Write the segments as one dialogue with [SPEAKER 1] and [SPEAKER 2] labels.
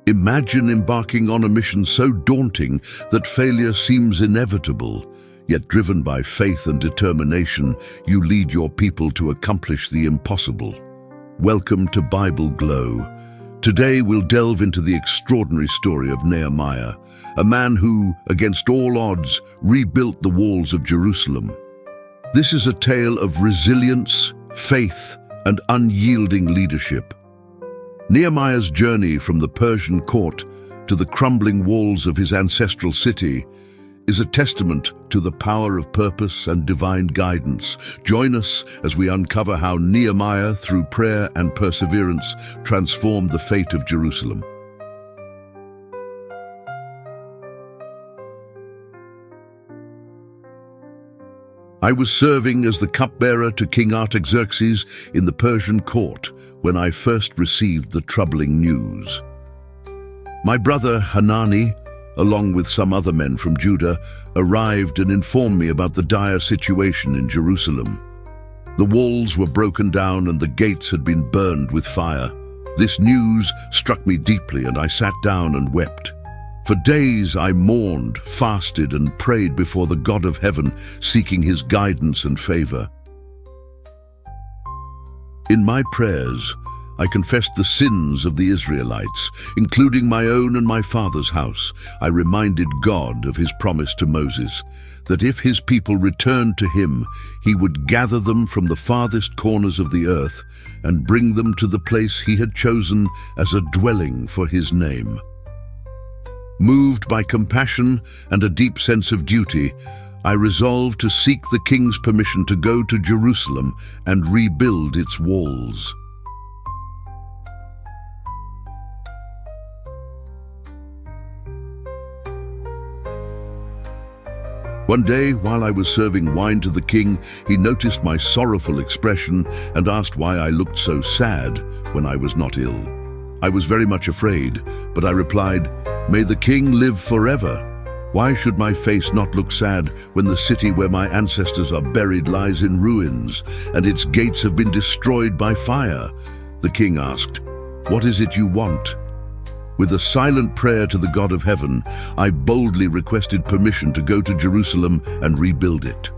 [SPEAKER 1] Imagine embarking on a mission so daunting that failure seems inevitable. Yet driven by faith and determination, you lead your people to accomplish the impossible. Welcome to Bible Glow. Today we'll delve into the extraordinary story of Nehemiah, a man who, against all odds, rebuilt the walls of Jerusalem. This is a tale of resilience, faith, and unyielding leadership. Nehemiah's journey from the Persian court to the crumbling walls of his ancestral city is a testament to the power of purpose and divine guidance. Join us as we uncover how Nehemiah, through prayer and perseverance, transformed the fate of Jerusalem. I was serving as the cupbearer to King Artaxerxes in the Persian court when I first received the troubling news. My brother Hanani, along with some other men from Judah, arrived and informed me about the dire situation in Jerusalem. The walls were broken down and the gates had been burned with fire. This news struck me deeply and I sat down and wept. For days I mourned, fasted, and prayed before the God of heaven, seeking his guidance and favor. In my prayers, I confessed the sins of the Israelites, including my own and my father's house. I reminded God of his promise to Moses, that if his people returned to him, he would gather them from the farthest corners of the earth and bring them to the place he had chosen as a dwelling for his name. Moved by compassion and a deep sense of duty, I resolved to seek the king's permission to go to Jerusalem and rebuild its walls. One day, while I was serving wine to the king, he noticed my sorrowful expression and asked why I looked so sad when I was not ill. I was very much afraid, but I replied, "May the king live forever. Why should my face not look sad when the city where my ancestors are buried lies in ruins and its gates have been destroyed by fire?" The king asked, "What is it you want?" With a silent prayer to the God of heaven, I boldly requested permission to go to Jerusalem and rebuild it.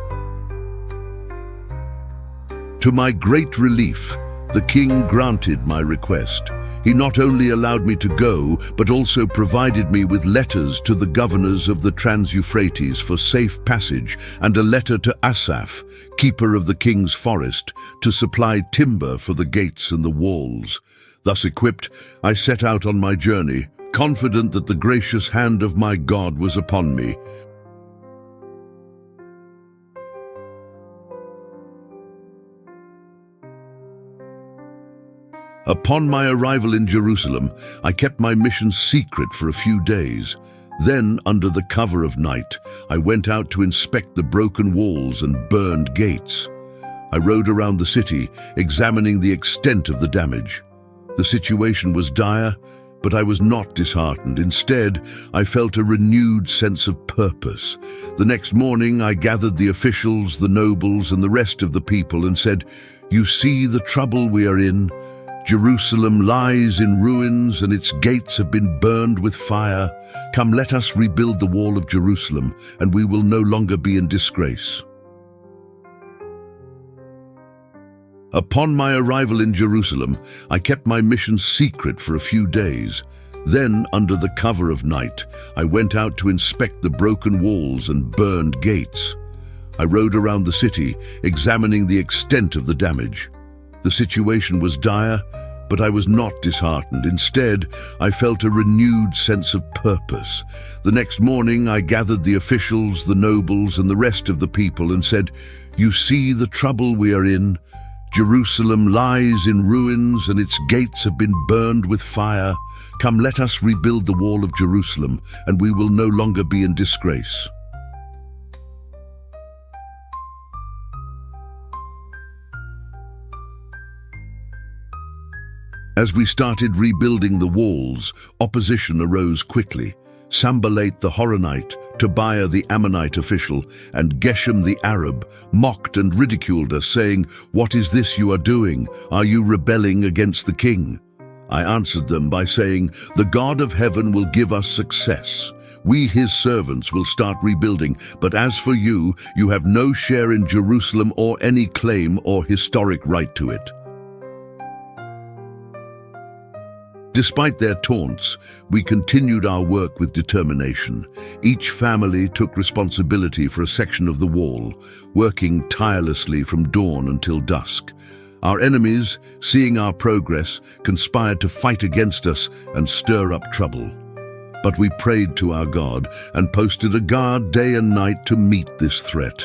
[SPEAKER 1] To my great relief, the king granted my request. He not only allowed me to go, but also provided me with letters to the governors of the Trans-Euphrates for safe passage and a letter to Asaph, keeper of the king's forest, to supply timber for the gates and the walls. Thus equipped, I set out on my journey, confident that the gracious hand of my God was upon me. Upon my arrival in Jerusalem, I kept my mission secret for a few days. Then, under the cover of night, I went out to inspect the broken walls and burned gates. I rode around the city, examining the extent of the damage. The situation was dire, but I was not disheartened. Instead, I felt a renewed sense of purpose. The next morning, I gathered the officials, the nobles, and the rest of the people and said, "You see the trouble we are in? Jerusalem lies in ruins and its gates have been burned with fire. Come, let us rebuild the wall of Jerusalem, and we will no longer be in disgrace." Upon my arrival in Jerusalem, I kept my mission secret for a few days. Then, under the cover of night, I went out to inspect the broken walls and burned gates. I rode around the city, examining the extent of the damage. The situation was dire, but I was not disheartened. Instead, I felt a renewed sense of purpose. The next morning, I gathered the officials, the nobles, and the rest of the people and said, "You see the trouble we are in? Jerusalem lies in ruins and its gates have been burned with fire. Come, let us rebuild the wall of Jerusalem, and we will no longer be in disgrace." As we started rebuilding the walls, opposition arose quickly. Sanballat the Horonite, Tobiah the Ammonite official, and Geshem the Arab mocked and ridiculed us, saying, "What is this you are doing? Are you rebelling against the king?" I answered them by saying, "The God of heaven will give us success. We, his servants, will start rebuilding, but as for you, you have no share in Jerusalem or any claim or historic right to it." Despite their taunts, we continued our work with determination. Each family took responsibility for a section of the wall, working tirelessly from dawn until dusk. Our enemies, seeing our progress, conspired to fight against us and stir up trouble. But we prayed to our God and posted a guard day and night to meet this threat.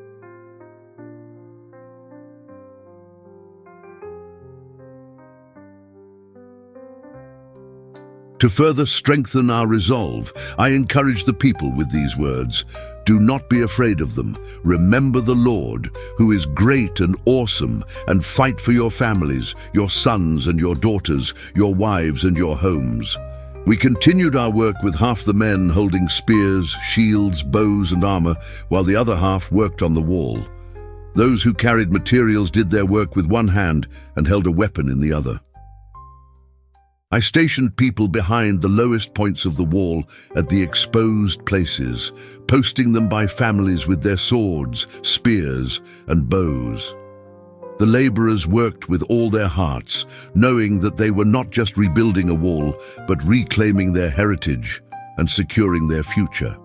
[SPEAKER 1] To further strengthen our resolve, I encourage the people with these words: "Do not be afraid of them. Remember the Lord, who is great and awesome, and fight for your families, your sons and your daughters, your wives and your homes." We continued our work with half the men holding spears, shields, bows and armor, while the other half worked on the wall. Those who carried materials did their work with one hand and held a weapon in the other. I stationed people behind the lowest points of the wall at the exposed places, posting them by families with their swords, spears, and bows. The laborers worked with all their hearts, knowing that they were not just rebuilding a wall, but reclaiming their heritage and securing their future.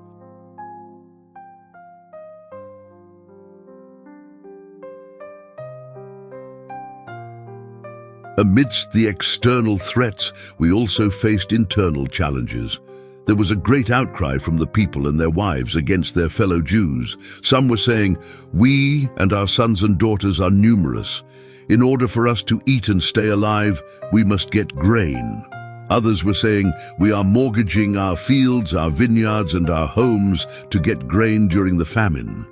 [SPEAKER 1] Amidst the external threats, we also faced internal challenges. There was a great outcry from the people and their wives against their fellow Jews. Some were saying, "We and our sons and daughters are numerous. In order for us to eat and stay alive, we must get grain." Others were saying, "We are mortgaging our fields, our vineyards, and our homes to get grain during the famine."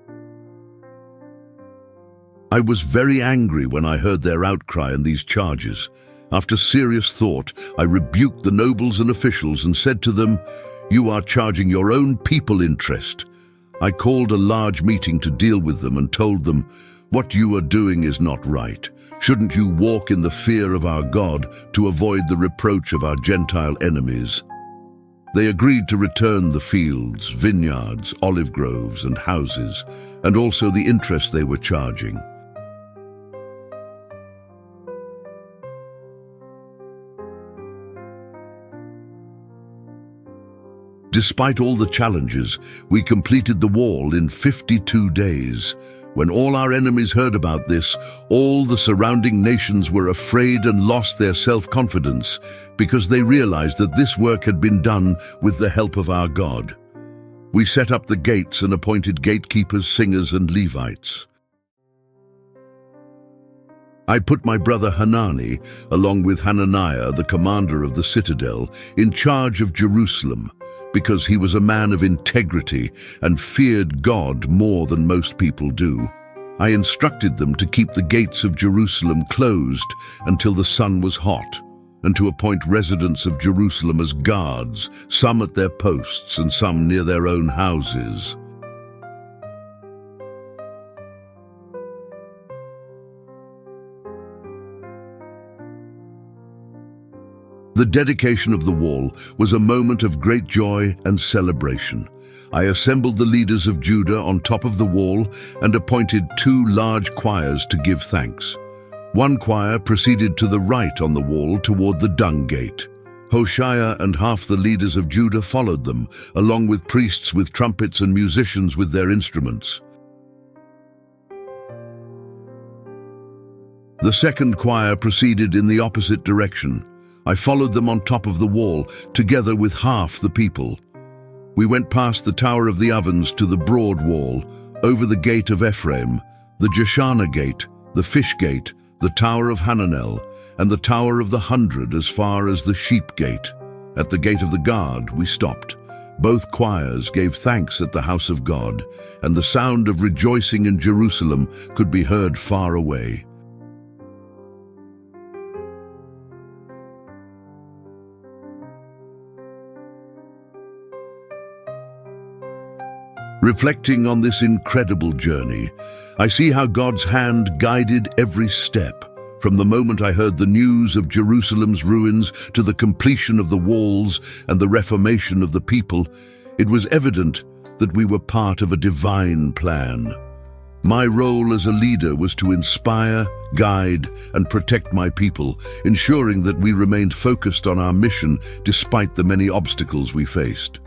[SPEAKER 1] I was very angry when I heard their outcry and these charges. After serious thought, I rebuked the nobles and officials and said to them, "You are charging your own people interest." I called a large meeting to deal with them and told them, "What you are doing is not right. Shouldn't you walk in the fear of our God to avoid the reproach of our Gentile enemies?" They agreed to return the fields, vineyards, olive groves, and houses, and also the interest they were charging. Despite all the challenges, we completed the wall in 52 days. When all our enemies heard about this, all the surrounding nations were afraid and lost their self-confidence because they realized that this work had been done with the help of our God. We set up the gates and appointed gatekeepers, singers, and Levites. I put my brother Hanani, along with Hananiah, the commander of the citadel, in charge of Jerusalem, because he was a man of integrity and feared God more than most people do. I instructed them to keep the gates of Jerusalem closed until the sun was hot, and to appoint residents of Jerusalem as guards, some at their posts and some near their own houses. The dedication of the wall was a moment of great joy and celebration. I assembled the leaders of Judah on top of the wall and appointed 2 large choirs to give thanks. One choir proceeded to the right on the wall toward the dung gate. Hoshea and half the leaders of Judah followed them, along with priests with trumpets and musicians with their instruments. The second choir proceeded in the opposite direction. I followed them on top of the wall, together with half the people. We went past the Tower of the Ovens to the broad wall, over the gate of Ephraim, the Jeshanah gate, the Fish gate, the Tower of Hananel, and the Tower of the 100 as far as the Sheep gate. At the gate of the guard we stopped. Both choirs gave thanks at the house of God, and the sound of rejoicing in Jerusalem could be heard far away. Reflecting on this incredible journey, I see how God's hand guided every step, From the moment I heard the news of Jerusalem's ruins to the completion of the walls and the reformation of the people, it was evident that we were part of a divine plan. My role as a leader was to inspire, guide, and protect my people, ensuring that we remained focused on our mission despite the many obstacles we faced.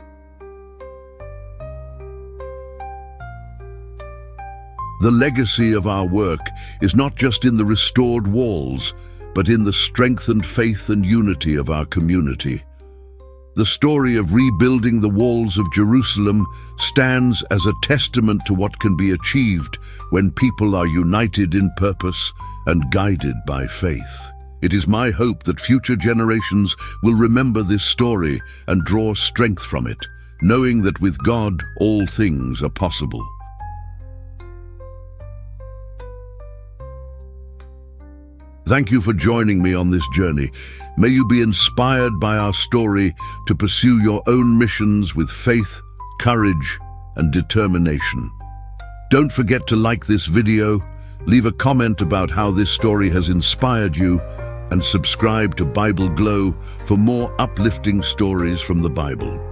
[SPEAKER 1] The legacy of our work is not just in the restored walls, but in the strengthened faith and unity of our community. The story of rebuilding the walls of Jerusalem stands as a testament to what can be achieved when people are united in purpose and guided by faith. It is my hope that future generations will remember this story and draw strength from it, knowing that with God all things are possible. Thank you for joining me on this journey. May you be inspired by our story to pursue your own missions with faith, courage, and determination. Don't forget to like this video, leave a comment about how this story has inspired you, and subscribe to Bible Glow for more uplifting stories from the Bible.